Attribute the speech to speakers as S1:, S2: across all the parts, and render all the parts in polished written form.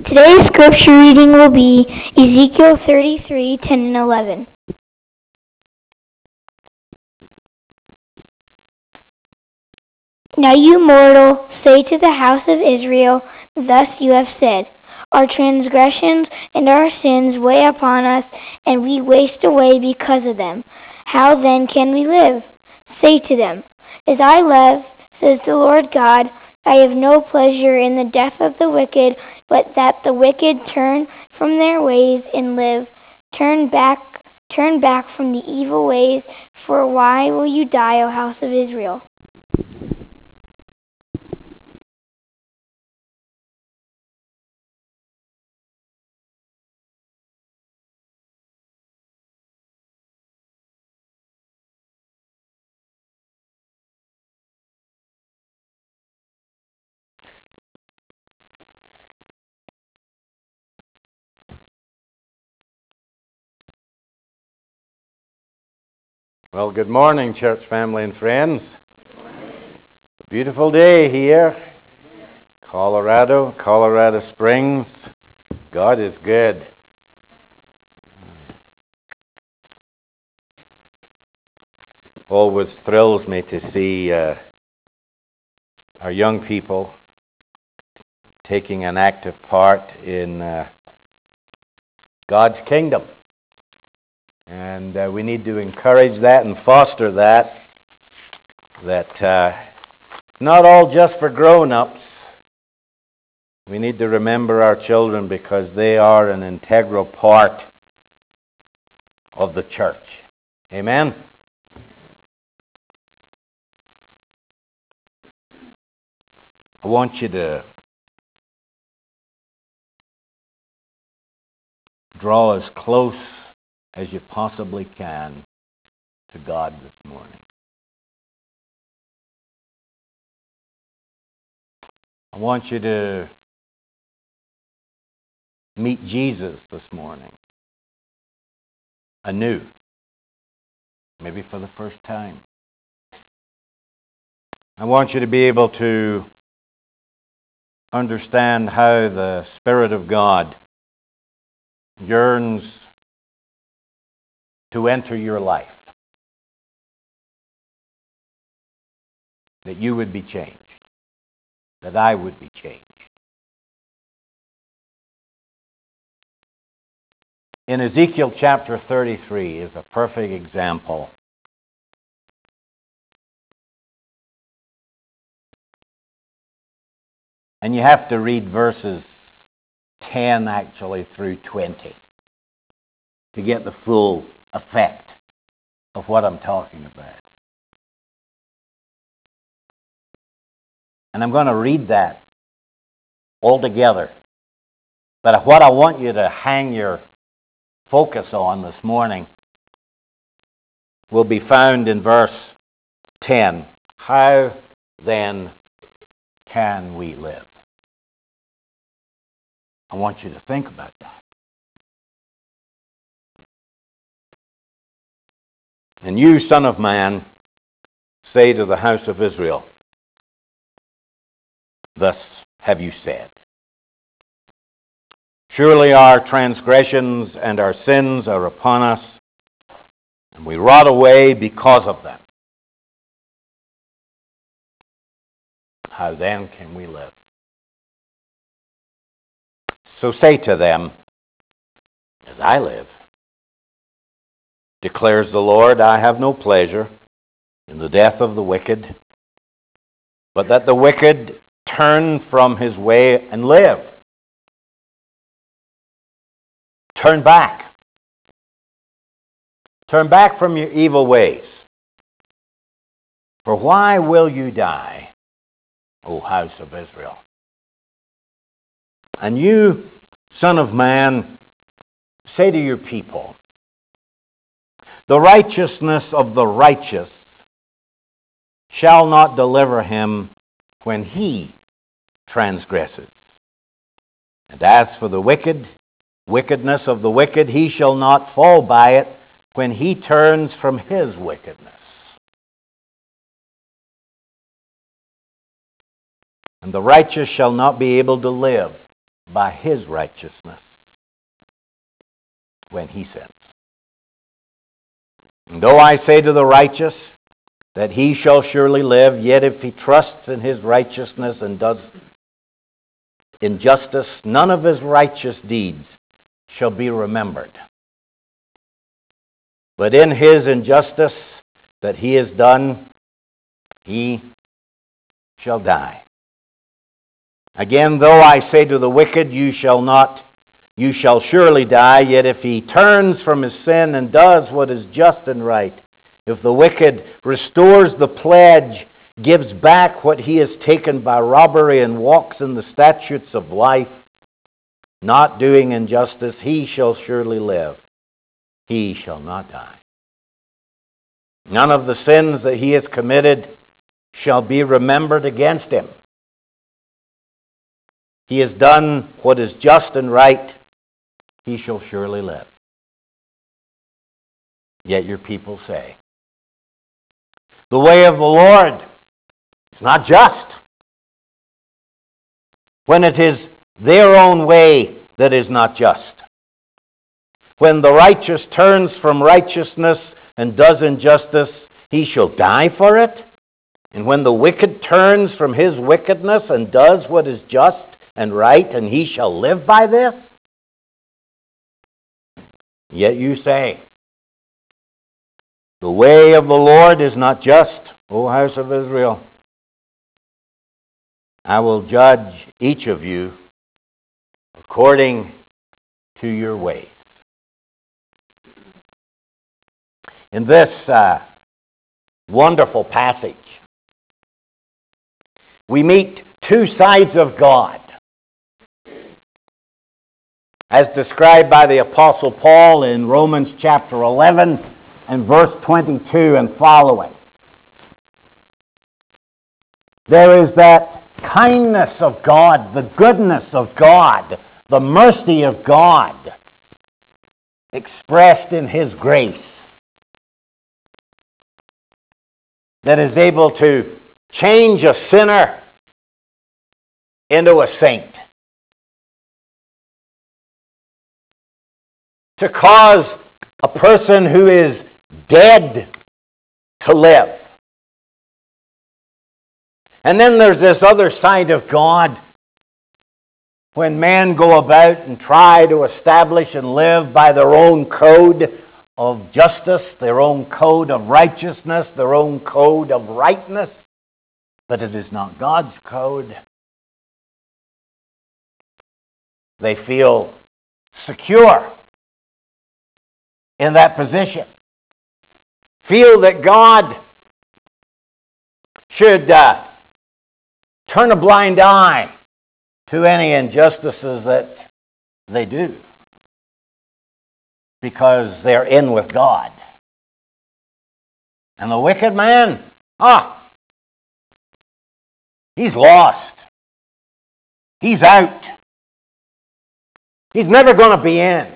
S1: Today's scripture reading will be Ezekiel 33, 10 and 11. Now you mortal, say to the house of Israel, thus you have said, our transgressions and our sins weigh upon us, and we waste away because of them. How then can we live? Say to them, as I live, says the Lord God, I have no pleasure in the death of the wicked, but that the wicked turn from their ways and live. Turn back from the evil ways, for why will you die, O house of Israel?
S2: Well, good morning, church family and friends. A beautiful day here. Colorado Springs. God is good. Always thrills me to see our young people taking an active part in God's kingdom. And we need to encourage that and foster that not all just for grown-ups. We need to remember our children because they are an integral part of the church. Amen? I want you to draw as close as you possibly can to God this morning. I want you to meet Jesus this morning, anew, maybe for the first time. I want you to be able to understand how the Spirit of God yearns to enter your life, that you would be changed, that I would be changed. In Ezekiel chapter 33 is a perfect example and you have to read verses 10 actually through 20 to get the full effect of what I'm talking about. And I'm going to read that all together. But what I want you to hang your focus on this morning will be found in verse 10. How then can we live? I want you to think about that. And you, son of man, say to the house of Israel, thus have you said, surely our transgressions and our sins are upon us, and we rot away because of them. How then can we live? So say to them, as I live, declares the Lord, I have no pleasure in the death of the wicked, but that the wicked turn from his way and live. Turn back. Turn back from your evil ways. For why will you die, O house of Israel? And you, son of man, say to your people, the righteousness of the righteous shall not deliver him when he transgresses. And as for the wickedness of the wicked, he shall not fall by it when he turns from his wickedness. And the righteous shall not be able to live by his righteousness when he sins. And though I say to the righteous that he shall surely live, yet if he trusts in his righteousness and does injustice, none of his righteous deeds shall be remembered. But in his injustice that he has done, he shall die. Again, though I say to the wicked, you shall surely die, yet if he turns from his sin and does what is just and right, if the wicked restores the pledge, gives back what he has taken by robbery, and walks in the statutes of life, not doing injustice, he shall surely live. He shall not die. None of the sins that he has committed shall be remembered against him. He has done what is just and right. He shall surely live. Yet your people say, the way of the Lord is not just, when it is their own way that is not just. When the righteous turns from righteousness and does injustice, he shall die for it. And when the wicked turns from his wickedness and does what is just and right, and he shall live by this. Yet you say, the way of the Lord is not just, O house of Israel. I will judge each of you according to your ways. In this wonderful passage, we meet two sides of God, as described by the Apostle Paul in Romans chapter 11 and verse 22 and following. There is that kindness of God, the goodness of God, the mercy of God expressed in his grace that is able to change a sinner into a saint, to cause a person who is dead to live. And then there's this other side of God when men go about and try to establish and live by their own code of justice, their own code of righteousness, their own code of rightness, but it is not God's code. They feel secure in that position. Feel that God should turn a blind eye to any injustices that they do, because they're in with God. And the wicked man, he's lost. He's out. He's never going to be in.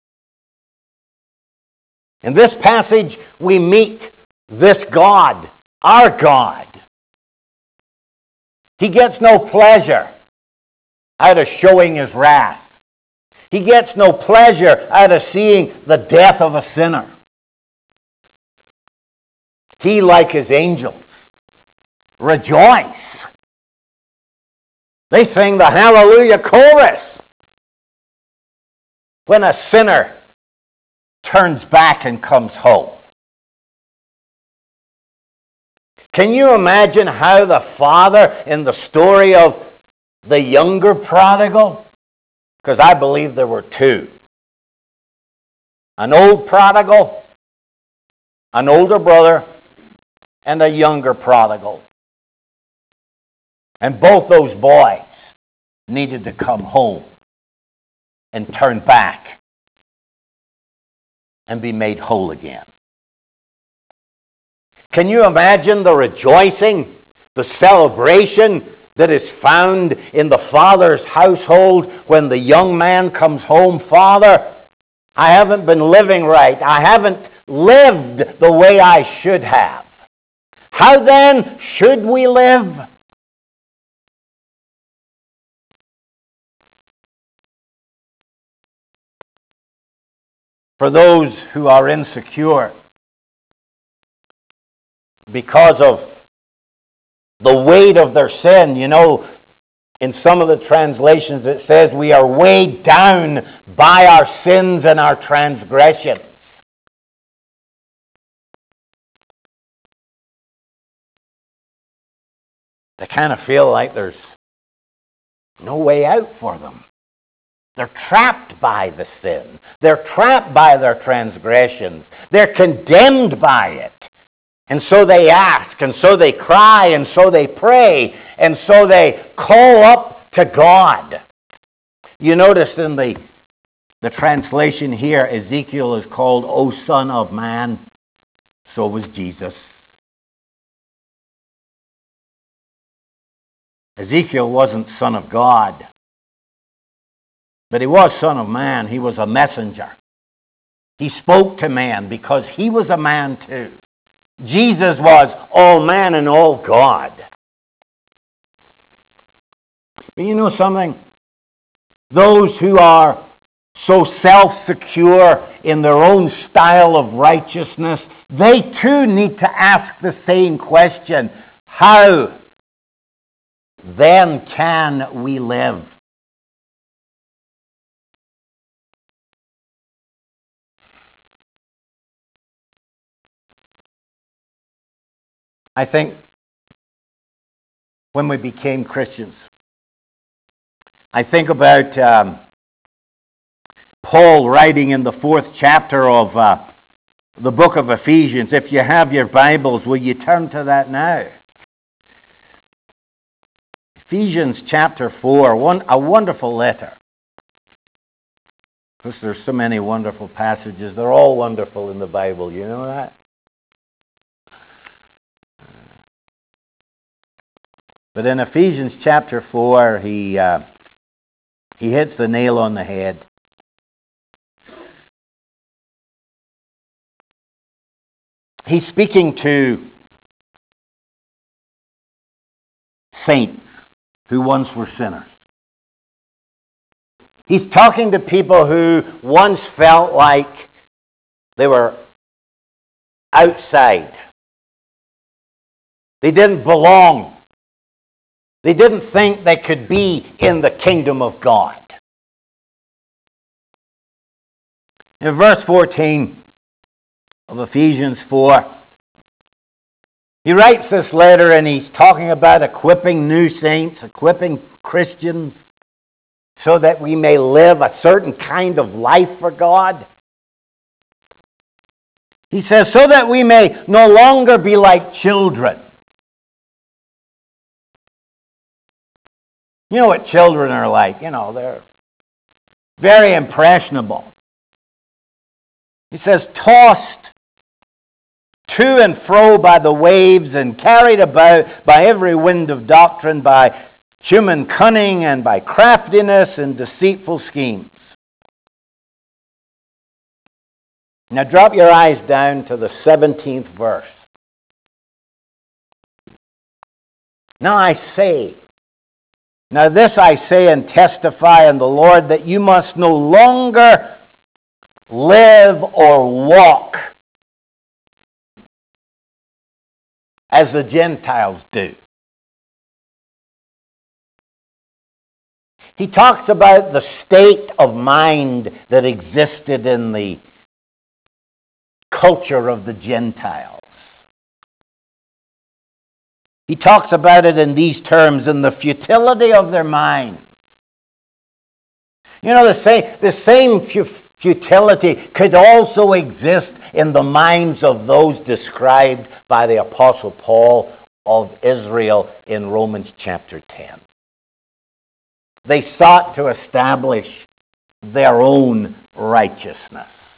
S2: In this passage, we meet this God, our God. He gets no pleasure out of showing his wrath. He gets no pleasure out of seeing the death of a sinner. He, like his angels, rejoice. They sing the Hallelujah chorus when a sinner turns back and comes home. Can you imagine how the father in the story of the younger prodigal, because I believe there were two, an old prodigal, an older brother, and a younger prodigal. And both those boys needed to come home and turn back and be made whole again. Can you imagine the rejoicing, the celebration that is found in the father's household when the young man comes home? Father, I haven't been living right. I haven't lived the way I should have. How then should we live? for those who are insecure because of the weight of their sin. You know, in some of the translations it says we are weighed down by our sins and our transgressions. They kind of feel like there's no way out for them. They're trapped by the sin. They're trapped by their transgressions. They're condemned by it. And so they ask, and so they cry, and so they pray, and so they call up to God. You notice in the translation here, Ezekiel is called, O Son of Man. So was Jesus. Ezekiel wasn't Son of God, but he was Son of Man. He was a messenger. He spoke to man because he was a man too. Jesus was all man and all God. But you know something? Those who are so self-secure in their own style of righteousness, they too need to ask the same question. How then can we live? I think when we became Christians, I think about Paul writing in the 4th chapter of the book of Ephesians. If you have your Bibles, will you turn to that now? Ephesians chapter 4, a wonderful letter. Because there's so many wonderful passages. They're all wonderful in the Bible, you know that? But in Ephesians chapter 4, he hits the nail on the head. He's speaking to saints who once were sinners. He's talking to people who once felt like they were outside. They didn't belong. They didn't think they could be in the kingdom of God. In verse 14 of Ephesians 4, he writes this letter and he's talking about equipping new saints, equipping Christians, so that we may live a certain kind of life for God. He says, so that we may no longer be like children. You know what children are like. You know, they're very impressionable. He says, tossed to and fro by the waves and carried about by every wind of doctrine, by human cunning and by craftiness and deceitful schemes. Now drop your eyes down to the 17th verse. Now this I say and testify in the Lord, that you must no longer live or walk as the Gentiles do. He talks about the state of mind that existed in the culture of the Gentiles. He talks about it in these terms, in the futility of their minds. You know, the same futility could also exist in the minds of those described by the Apostle Paul of Israel in Romans chapter 10. They sought to establish their own righteousness.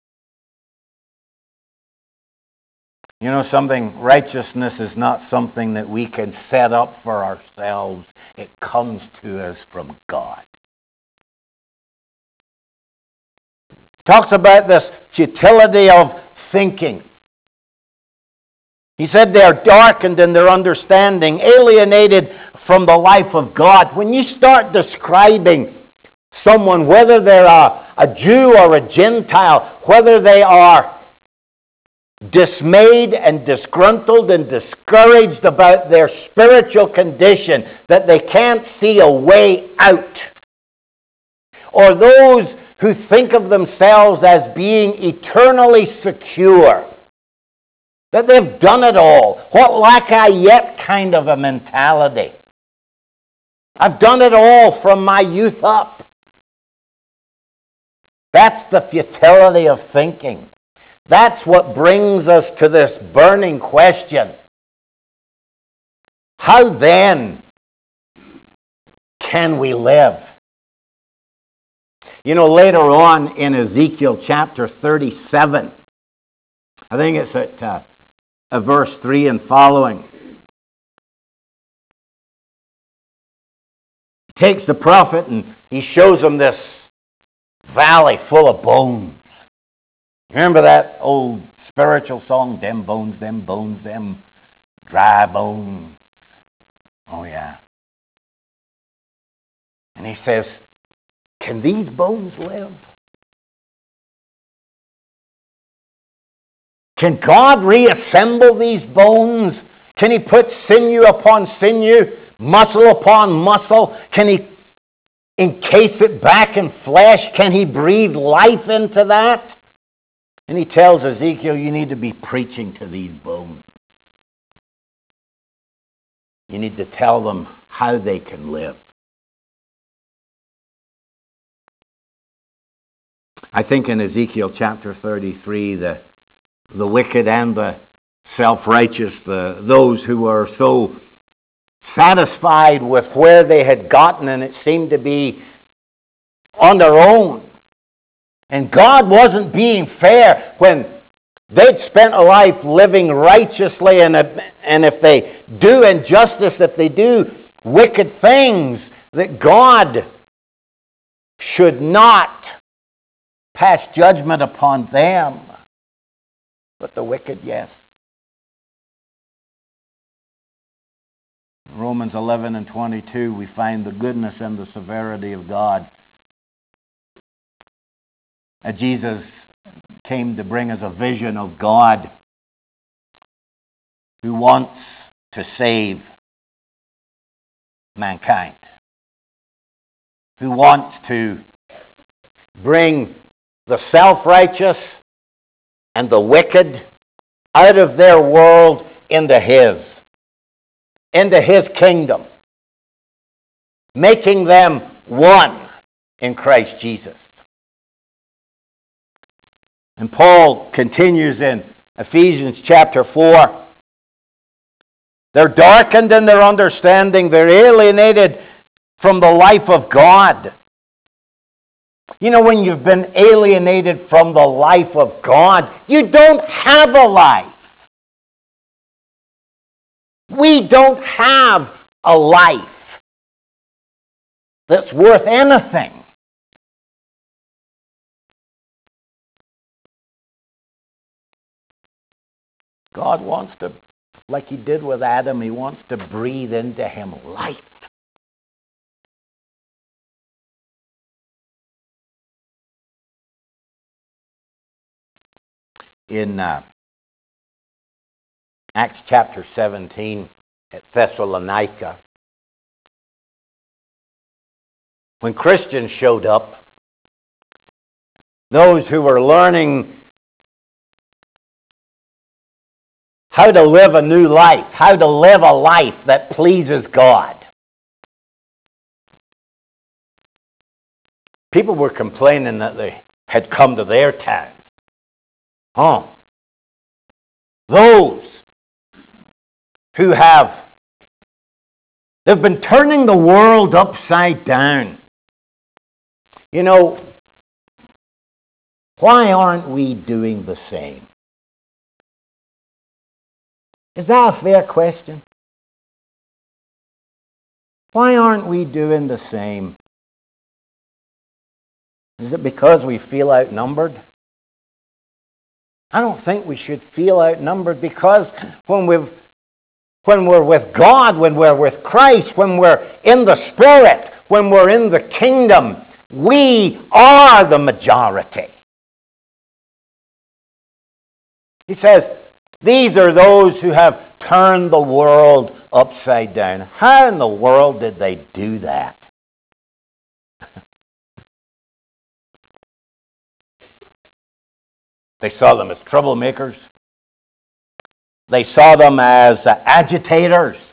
S2: You know something? Righteousness is not something that we can set up for ourselves. It comes to us from God. Talks about this futility of thinking. He said they are darkened in their understanding, alienated from the life of God. When you start describing someone, whether they're a Jew or a Gentile, whether they are dismayed and disgruntled and discouraged about their spiritual condition, that they can't see a way out, or those who think of themselves as being eternally secure, that they've done it all, what lack I yet kind of a mentality. I've done it all from my youth up. That's the futility of thinking. That's what brings us to this burning question. How then can we live? You know, later on in Ezekiel chapter 37, I think it's at verse 3 and following, he takes the prophet and he shows him this valley full of bones. Remember that old spiritual song, them bones, them dry bones. Oh, yeah. And he says, can these bones live? Can God reassemble these bones? Can he put sinew upon sinew, muscle upon muscle? Can he encase it back in flesh? Can he breathe life into that? And he tells Ezekiel, you need to be preaching to these bones. You need to tell them how they can live. I think in Ezekiel chapter 33, the wicked and the self-righteous, those who were so satisfied with where they had gotten, and it seemed to be on their own. And God wasn't being fair when they'd spent a life living righteously, and if they do injustice, if they do wicked things, that God should not pass judgment upon them. But the wicked, yes. In Romans 11 and 22, we find the goodness and the severity of God. Jesus came to bring us a vision of God who wants to save mankind, who wants to bring the self-righteous and the wicked out of their world into His kingdom, making them one in Christ Jesus. And Paul continues in Ephesians chapter 4. They're darkened in their understanding. They're alienated from the life of God. You know, when you've been alienated from the life of God, you don't have a life. We don't have a life that's worth anything. God wants to, like He did with Adam, He wants to breathe into him life. In Acts chapter 17 at Thessalonica, when Christians showed up, those who were learning how to live a new life, how to live a life that pleases God. People were complaining that they had come to their town. Those who they've been turning the world upside down. You know, why aren't we doing the same? Is that a fair question? Why aren't we doing the same? Is it because we feel outnumbered? I don't think we should feel outnumbered, because when we're with God, when we're with Christ, when we're in the Spirit, when we're in the kingdom, We are the majority. He says, these are those who have turned the world upside down. How in the world did they do that? They saw them as troublemakers. They saw them as agitators.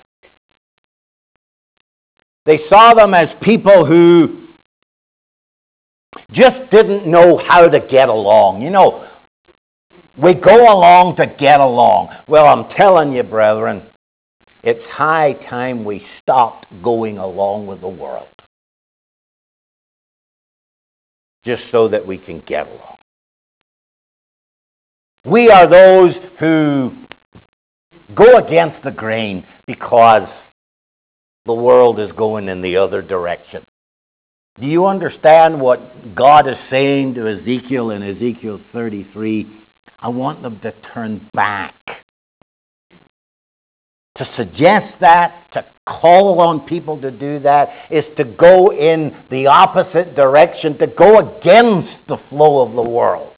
S2: They saw them as people who just didn't know how to get along. You know, we go along to get along. Well, I'm telling you, brethren, it's high time we stopped going along with the world just so that we can get along. We are those who go against the grain because the world is going in the other direction. Do you understand what God is saying to Ezekiel in Ezekiel 33? I want them to turn back. To suggest that, to call on people to do that, is to go in the opposite direction, to go against the flow of the world.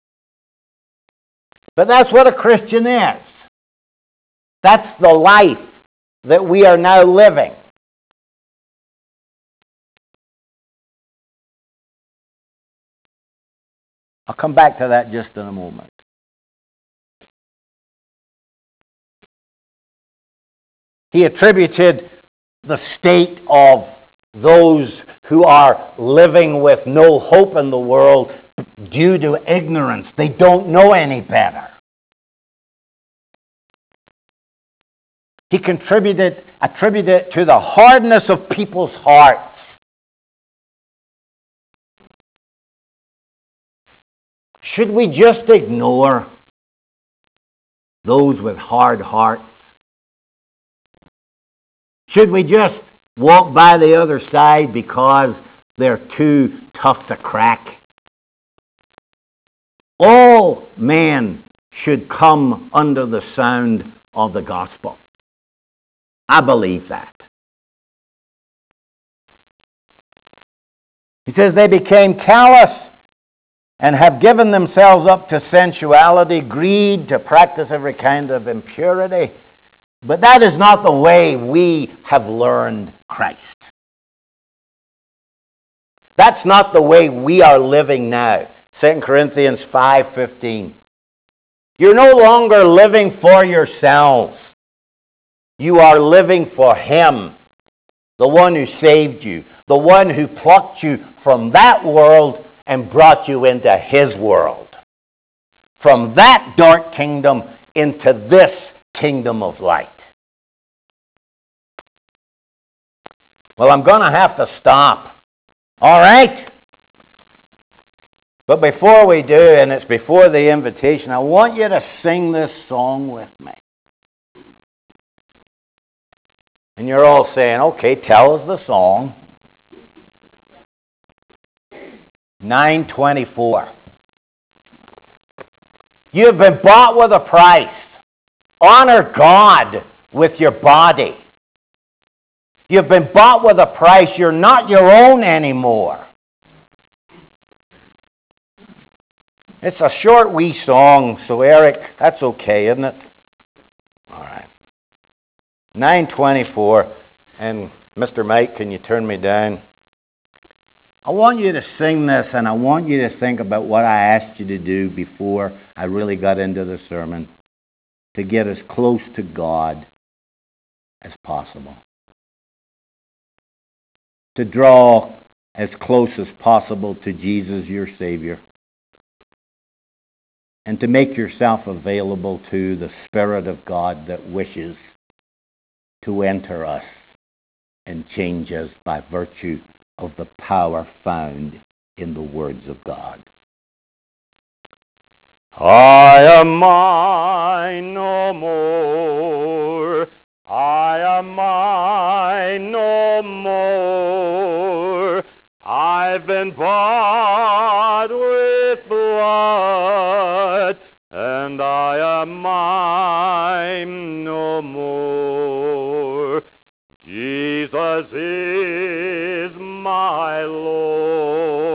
S2: But that's what a Christian is. That's the life that we are now living. I'll come back to that just in a moment. He attributed the state of those who are living with no hope in the world due to ignorance. They don't know any better. He attributed it to the hardness of people's hearts. Should we just ignore those with hard hearts? Should we just walk by the other side because they're too tough to crack? All men should come under the sound of the gospel. I believe that. He says they became callous and have given themselves up to sensuality, greed, to practice every kind of impurity. But that is not the way we have learned Christ. That's not the way we are living now. 2 Corinthians 5:15. You're no longer living for yourselves. You are living for Him, the one who saved you, the one who plucked you from that world and brought you into His world. From that dark kingdom into this kingdom of light. Well, I'm going to have to stop. All right? But before we do, and it's before the invitation, I want you to sing this song with me. And you're all saying, okay, tell us the song. 924. You have been bought with a price. Honor God with your body. You've been bought with a price. You're not your own anymore. It's a short wee song, so Eric, that's okay, isn't it? All right. 924, and Mr. Mike, can you turn me down? I want you to sing this, and I want you to think about what I asked you to do before I really got into the sermon, to get as close to God as possible. To draw as close as possible to Jesus, your Savior. And to make yourself available to the Spirit of God that wishes to enter us and change us by virtue of the power found in the words of God. I am mine no more. I am mine no more. I've been bought with blood, and I am mine no more. Jesus is my Lord.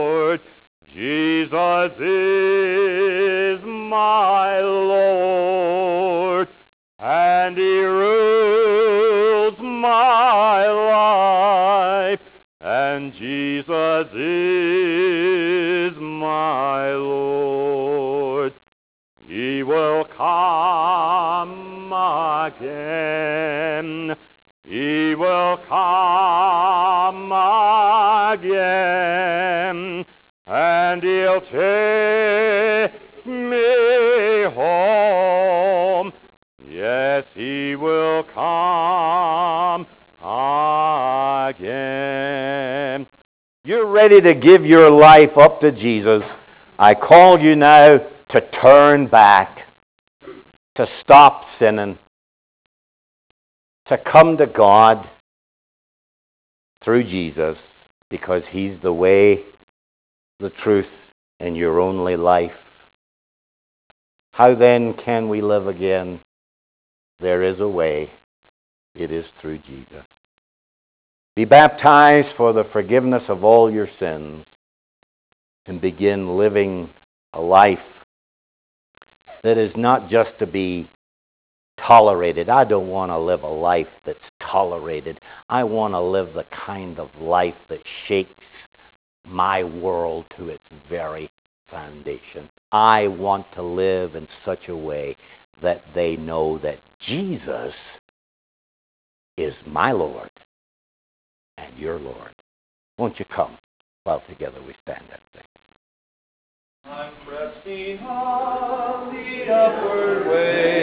S2: Jesus is my Lord, and He rules my life, and Jesus is my Lord. He will come again. He will come again, and He'll take me home. Yes, He will come again. You're ready to give your life up to Jesus. I call you now to turn back, to stop sinning, to come to God through Jesus, because He's the way, the truth, and your only life. How then can we live again? There is a way. It is through Jesus. Be baptized for the forgiveness of all your sins and begin living a life that is not just to be tolerated. I don't want to live a life that's tolerated. I want to live the kind of life that shakes my world to its very foundation. I want to live in such a way that they know that Jesus is my Lord and your Lord. Won't you come while together we stand and sing? I'm pressing on the upward way.